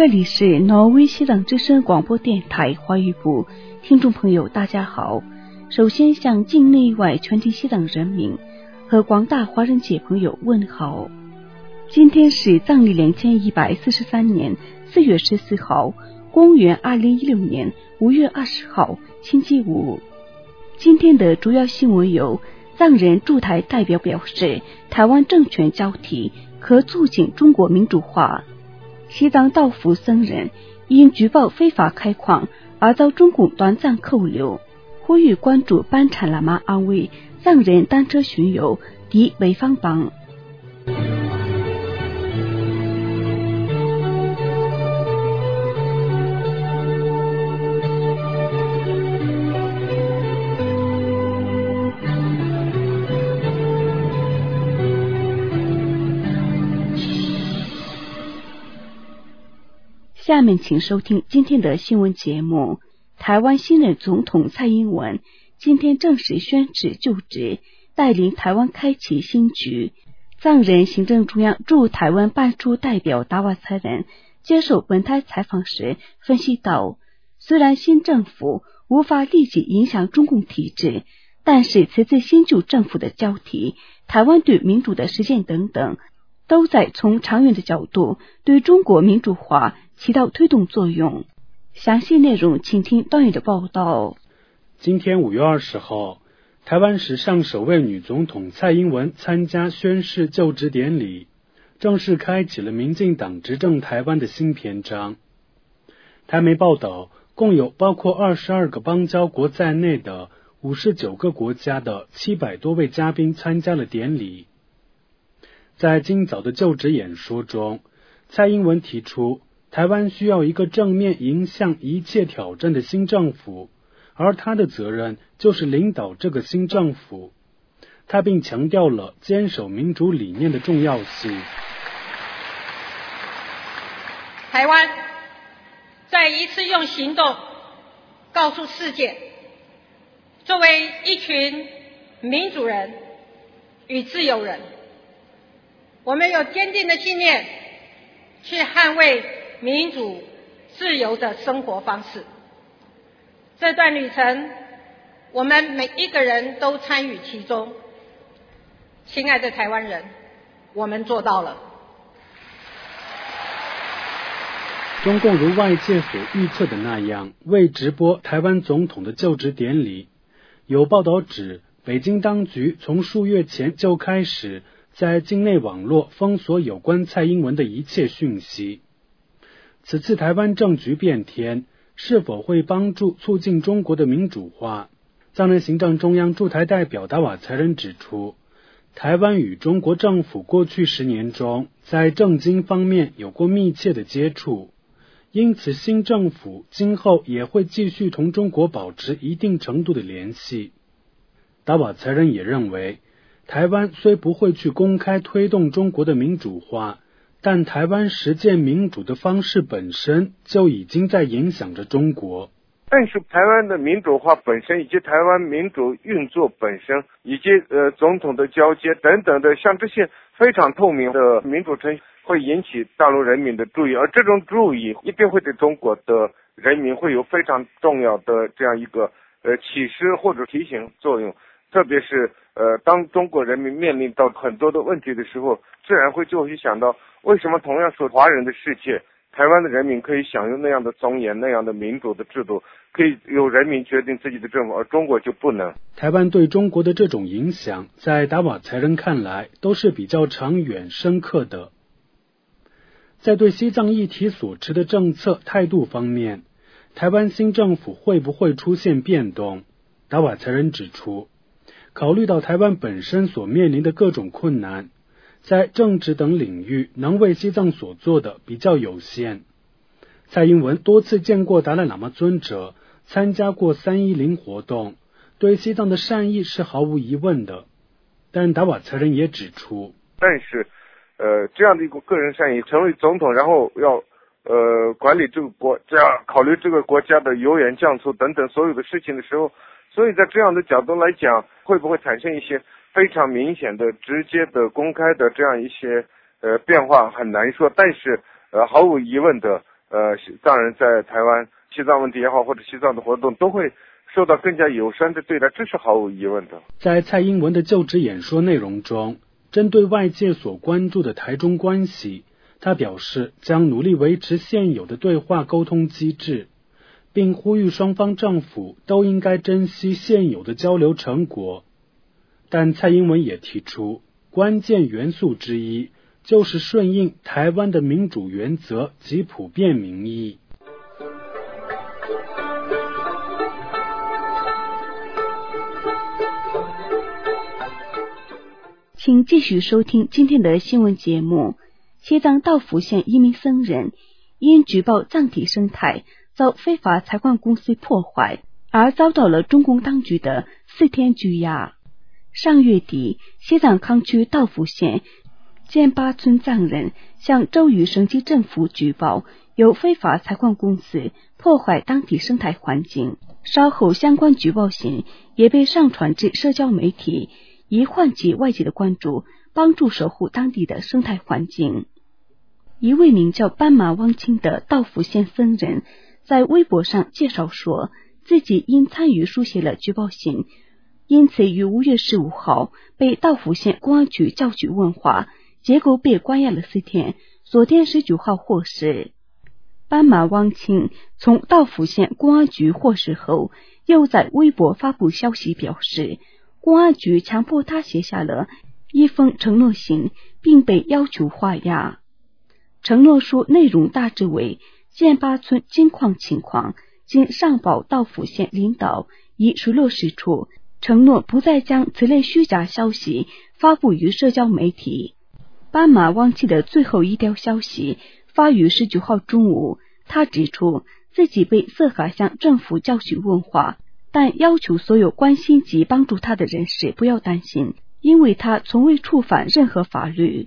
这里是挪威西藏之声广播电台华语部，听众朋友大家好。首先向境内外全体西藏人民和广大华人姐朋友问好。今天是藏历2143年4月14号，公元2016年5月20号，星期五。今天的主要新闻有：藏人驻台代表表示，台湾政权交替可促进中国民主化；西藏道府僧人因举报非法开矿而遭中共短暂扣留，呼吁关注班禅喇嘛安慰藏人单车巡游抵潍坊榜。下面请收听今天的新闻节目。台湾新任总统蔡英文今天正式宣誓就职，带领台湾开启新局。藏人行政中央驻台湾办事处代表达瓦才仁接受本台采访时分析道，虽然新政府无法立即影响中共体制，但是此次新旧政府的交替，台湾对民主的实践等等，都在从长远的角度对中国民主化起到推动作用。详细内容请听段宇的报道。 今天5月20号，台湾史上首位女总统蔡英文参加宣誓就职典礼，正式开启了民进党执政台湾的新篇章。台媒报道，共有包括22个邦交国在内的59个国家的700多位嘉宾参加了典礼。在今早的就职演说中，蔡英文提出，台湾需要一个正面迎向一切挑战的新政府，而他的责任就是领导这个新政府。他并强调了坚守民主理念的重要性。 台湾再一次用行动告诉世界，作为一群民主人与自由人，我们有坚定的信念去捍卫民主自由的生活方式。这段旅程，我们每一个人都参与其中。亲爱的台湾人，我们做到了。 中共如外界所预测的那样，未直播台湾总统的就职典礼。有报道指，北京当局从数月前就开始在境内网络封锁有关蔡英文的一切讯息。此次台湾政局变天，是否会帮助促进中国的民主化？藏人行政中央驻台代表达瓦才仁指出，台湾与中国政府过去10年中在政经方面有过密切的接触，因此新政府今后也会继续同中国保持一定程度的联系。达瓦才仁也认为，台湾虽不会去公开推动中国的民主化，但台湾实践民主的方式本身就已经在影响着中国。 但是台湾的民主化本身，以及台湾民主运作本身，以及总统的交接等等的，像这些非常透明的民主程序，会引起大陆人民的注意，而这种注意一定会对中国的人民会有非常重要的这样一个启示或者提醒作用。特别是当中国人民面临到很多的问题的时候，自然就会想到，为什么同样是华人的世界，台湾的人民可以享有那样的尊严，那样的民主的制度，可以由人民决定自己的政府，而中国就不能。 台湾对中国的这种影响，在达瓦才仁看来都是比较长远深刻的。在对西藏议题所持的政策态度方面，台湾新政府会不会出现变动？达瓦才仁指出，考虑到台湾本身所面临的各种困难，在政治等领域能为西藏所做的比较有限。蔡英文多次见过达赖喇嘛尊者，参加过310活动，对西藏的善意是毫无疑问的。但达瓦才仁也指出， 但是这样的一个个人善意，成为总统，然后要管理这个国家，考虑这个国家的由远降粗等等所有的事情的时候，所以在这样的角度来讲，会不会产生一些非常明显的、直接的、公开的这样一些变化很难说。但是毫无疑问的， 藏人在台湾西藏问题也好，或者西藏的活动都会受到更加友善的对待，这是毫无疑问的。 在蔡英文的就职演说内容中，针对外界所关注的台中关系，他表示将努力维持现有的对话沟通机制，并呼吁双方政府都应该珍惜现有的交流成果。但蔡英文也提出，关键元素之一就是顺应台湾的民主原则及普遍民意。 请继续收听今天的新闻节目。西藏道府县一名僧人因举报藏体生态遭非法采矿公司破坏，而遭到了中共当局的4天拘押。上月底，西藏康区道府县建巴村藏人向州与省级政府举报有非法采矿公司破坏当地生态环境，稍后相关举报信也被上传至社交媒体，以唤起外界的关注，帮助守护当地的生态环境。一位名叫斑马汪清的道府县僧人在微博上介绍说，自己因参与书写了举报信，因此于5月15号被道府县公安局叫去问话，结果被关押了4天，昨天19号获释。斑马汪清从道府县公安局获释后，又在微博发布消息表示，公安局强迫他写下了一封承诺信，并被要求画押。承诺书内容大致为建巴村金矿情况，经上报道府县领导已水落石出，承诺不再将此类虚假消息发布于社交媒体。斑马汪清的最后一条消息发于19号中午，他指出自己被色哈乡政府叫去问话，但要求所有关心及帮助他的人士不要担心，因为他从未触犯任何法律。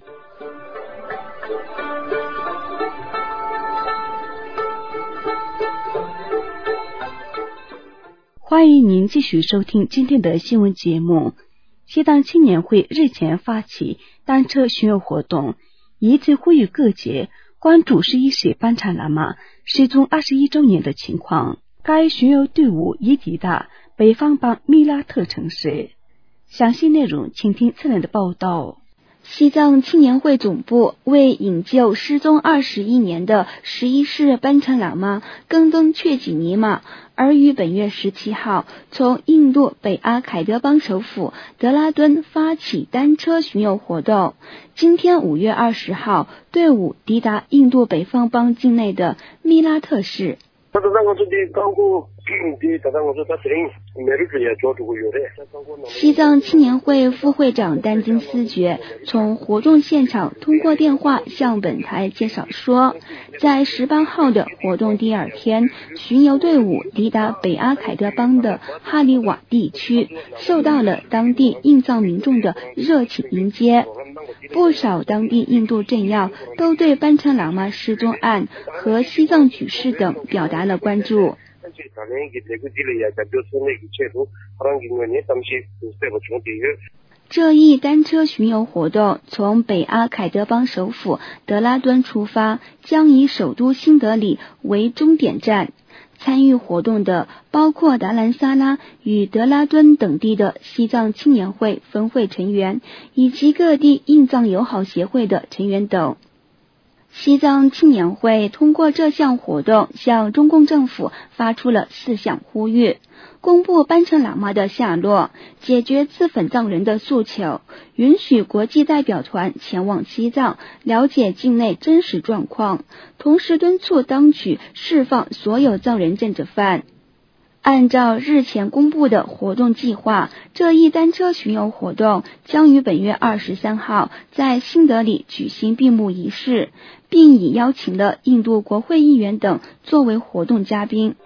欢迎您继续收听今天的新闻节目。西藏青年会日前发起单车巡游活动，以此呼吁各界关注11世班禅喇嘛失踪21周年的情况。该巡游队伍已抵达北方邦密拉特城市。详细内容请听次年的报道。 西藏青年会总部为营救失踪21年的11世班禅喇嘛更登确几尼玛，而于本月17号从印度北阿凯德邦首府德拉敦发起单车巡游活动。今天5月20号，队伍抵达印度北方邦境内的密拉特市。西藏青年会副会长丹金斯觉从活动现场通过电话向本台介绍说，在18号的活动第2天，巡游队伍抵达北阿凯德邦的哈里瓦地区，受到了当地印藏民众的热情迎接。不少当地印度政要都对班禅喇嘛失踪案和西藏局势等表达了关注。这一单车巡游活动从北阿凯德邦首府德拉敦出发，将以首都新德里为终点站。参与活动的包括达兰萨拉与德拉敦等地的西藏青年会分会成员，以及各地印藏友好协会的成员等。西藏青年会通过这项活动向中共政府发出了4项呼吁：公布班禅喇嘛的下落，解决自焚藏人的诉求，允许国际代表团前往西藏了解境内真实状况，同时敦促当局释放所有藏人政治犯。按照日前公布的活动计划，这一单车巡游活动将于本月23号在新德里举行闭幕仪式，并已邀请了印度国会议员等作为活动嘉宾。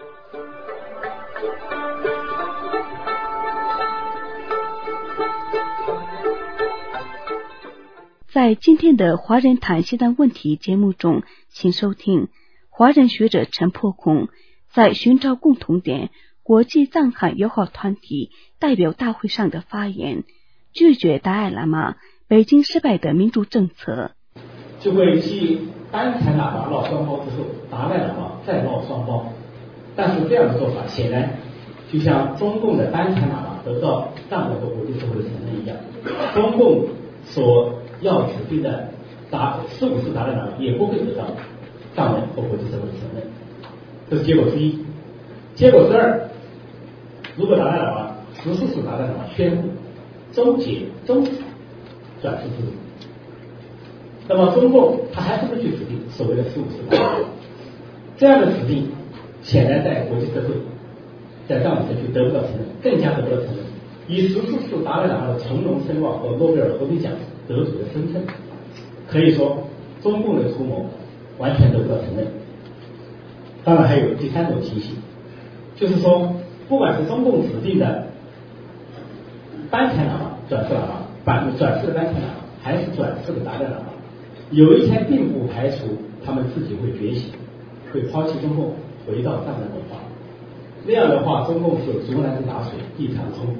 在今天的华人谈西藏问题节目中，请收听华人学者陈破空在寻找共同点国际藏汉友好团体代表大会上的发言，拒绝达赖喇嘛北京失败的民主政策。 就会继单采喇叭绕双胞之后，达赖喇嘛再绕双胞。但是这样的做法显然就像中共的单采喇嘛得不到藏人和国际社会的承认一样，中共所要指定的15世达赖喇嘛也不会得到藏人和国际社会的承认。这是结果之一。结果之二，如果达赖喇嘛14世达赖喇嘛宣布终止转世制度，那么中共他还是会去指定所谓的15世达赖喇嘛，这样的指定显然在国际社会在藏人社区得不到承认，更加得不到承认。以14世达赖喇嘛的从容声望和诺贝尔和平奖得主的身份，可以说中共的图谋完全得不到承认。当然还有第三种情形，就是说不管是中共指定的单采喇嘛、转世喇嘛、转世的单采喇嘛，还是转世的达赖喇嘛，有一天并不排除他们自己会觉醒，会抛弃中共，回到藏人文化。那样的话，中共是竹篮子打水一场空。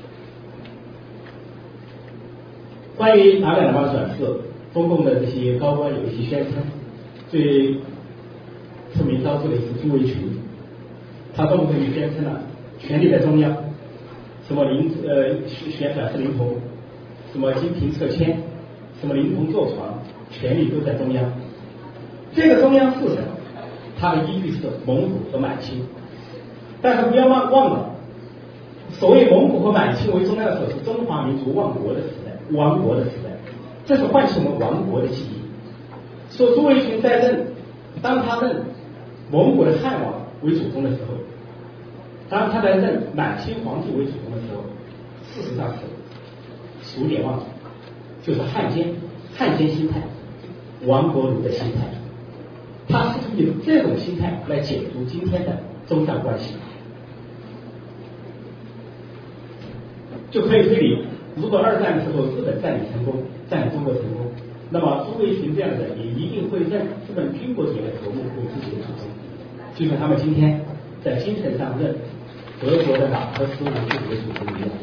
关于达赖喇嘛的转世，中共的这些高官有一些宣称，最出名昭著的是朱维群，他动不动就宣称了权力在中央，什么选转世灵童，什么金瓶撤迁，什么灵童坐床，权力都在中央。这个中央是什么？它的依据是蒙古和满清。但是不要忘了，所谓蒙古和满清为中央的时候，是中华民族亡国的时代，这是唤起我们亡国的记忆。说朱维群在任，当他任蒙古的汉王为主公的时候，当他在任满清皇帝为主公的时候，事实上是数典忘祖，就是汉奸心态，亡国奴的心态。他试图以这种心态来解读今天的中藏关系，就可以推理，如果二战的时候日本占领中国成功，那么朱维群这样的人也一定会认日本军国主义的头目为自己的祖宗，就像他们今天在精神上认德国的马克思为自己的祖宗一样。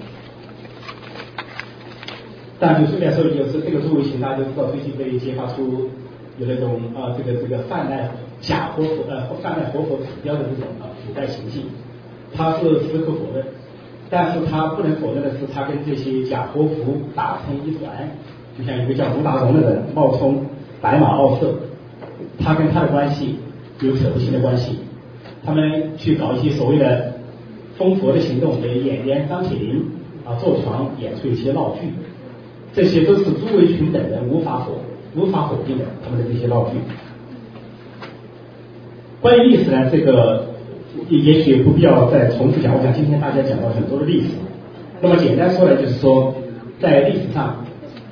但就顺便说一句，是这个朱维群大家都知道，最近被揭发出有那种这个贩卖贩卖活佛纸雕的这种腐败行径，他是矢口否认，但是他不能否认的是，他跟这些假活佛打成一团，就像一个叫吴达荣的人冒充白马奥瑟，他跟他的关系有扯不清的关系，他们去搞一些所谓的封佛的行动，给演员张铁林坐床演出一些闹剧，这些都是朱维群等人无法否定的，他们的这些闹剧。关于历史呢，这个也许不必要再重复讲，我想今天大家讲到很多的历史。那么简单说呢，就是说在历史上，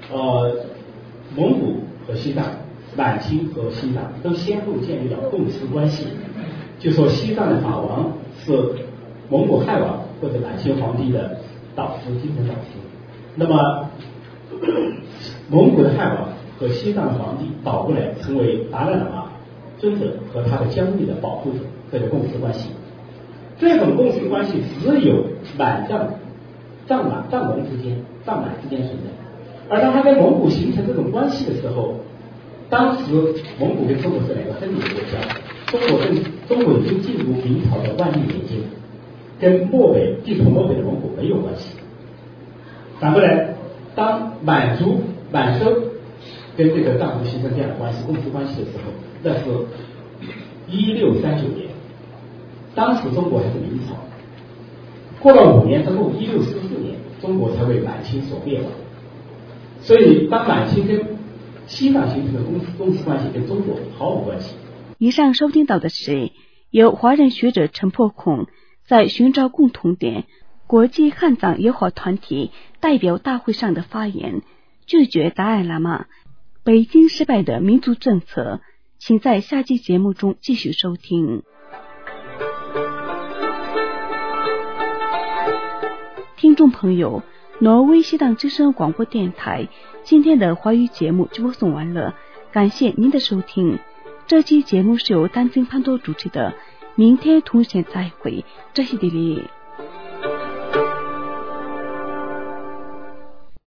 蒙古和西藏、满清和西藏都先后建立了共识关系，就说西藏的法王是蒙古汉王或者满清皇帝的导师、精神导师，那么蒙古的汉王和西藏的皇帝倒过来成为达赖喇嘛尊者和他的疆域的保护者，这个共识关系。这种共识关系只有满藏蒙之间、藏满之间存在。而当他跟蒙古形成这种关系的时候，当时蒙古跟中国是两个分离的国家，中国已经进入明朝的万历年间，跟地处漠北的蒙古没有关系。反过来，当满洲跟这个藏族形成这样的关系、共识关系的时候，那是1639年，当时中国还是明朝。过了5年之后，1644年，中国才为满清所灭亡。所以，当满清跟西藏形成的共识关系跟中国毫无关系。 以上收听到的是由华人学者陈破孔在寻找共同点国际汉藏友好团体代表大会上的发言，拒绝达赖喇嘛北京失败的民族政策，请在下期节目中继续收听。听众朋友，挪威西藏之声广播电台今天的华语节目就播送完了，感谢您的收听。这期节目是由丹增潘多主持的，明天同时再会，这是地理。